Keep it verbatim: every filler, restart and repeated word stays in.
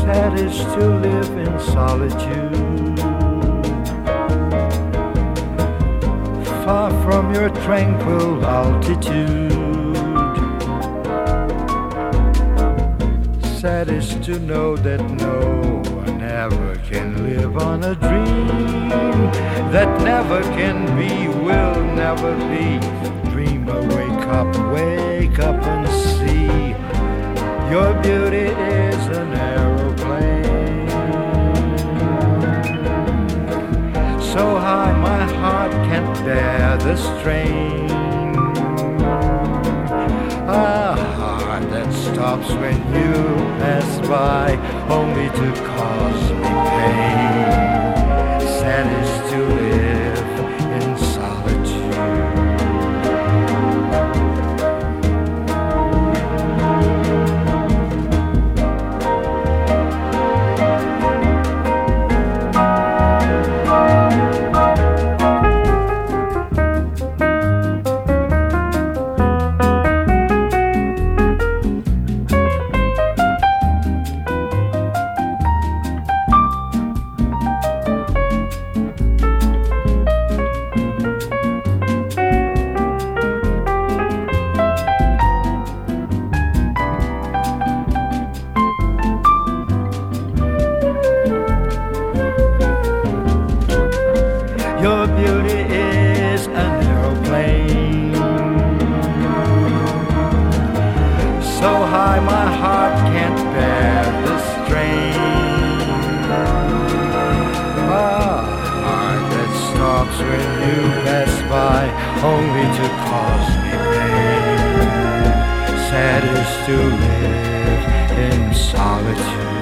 Sad is to live in solitude, far from your tranquil altitude. Sad is to know that no one ever can live on a dream that never can be, will never be. Dreamer, wake up, wake up and see your beauty is an aeroplane, so high my heart can't bear the strain. A heart that stops when you pass by, only to cause me pain. Sad is to live in solitude. Your beauty is an aeroplane, so high my heart can't bear the strain. A heart that stops when you pass by, only to cause me pain. Sad is to live in solitude.